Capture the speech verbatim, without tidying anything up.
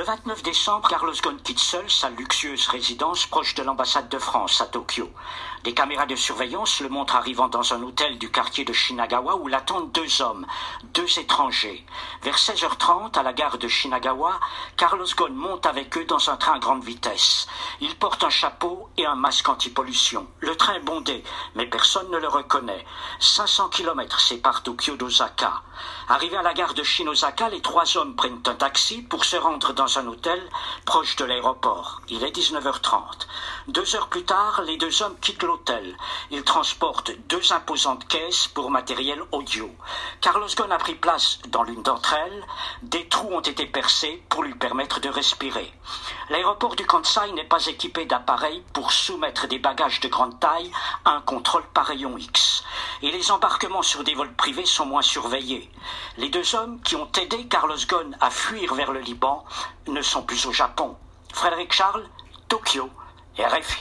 vingt-neuf décembre, Carlos Ghosn quitte seul sa luxueuse résidence proche de l'ambassade de France à Tokyo. Des caméras de surveillance le montrent arrivant dans un hôtel du quartier de Shinagawa où l'attendent deux hommes, deux étrangers. Vers seize heures trente, à la gare de Shinagawa, Carlos Ghosn monte avec eux dans un train à grande vitesse. Il porte un chapeau et un masque anti-pollution. Le train est bondé, mais personne ne le reconnaît. cinq cents kilomètres séparent Tokyo d'Osaka. Arrivés à la gare de Shin-Osaka, les trois hommes prennent un taxi pour se rendre dans un hôtel proche de l'aéroport. Il est dix-neuf heures trente. Deux heures plus tard, les deux hommes quittent l'hôtel. Ils transportent deux imposantes caisses pour matériel audio. Carlos Ghosn a pris place dans l'une d'entre elles. Des trous ont été percés pour lui permettre de respirer. L'aéroport du Kansai n'est pas équipé d'appareils pour soumettre des bagages de grande taille à un contrôle par rayon X. Et les embarquements sur des vols privés sont moins surveillés. Les deux hommes qui ont aidé Carlos Ghosn à fuir vers le Liban ne sont plus au Japon. Frédéric Charles, Tokyo, R F I.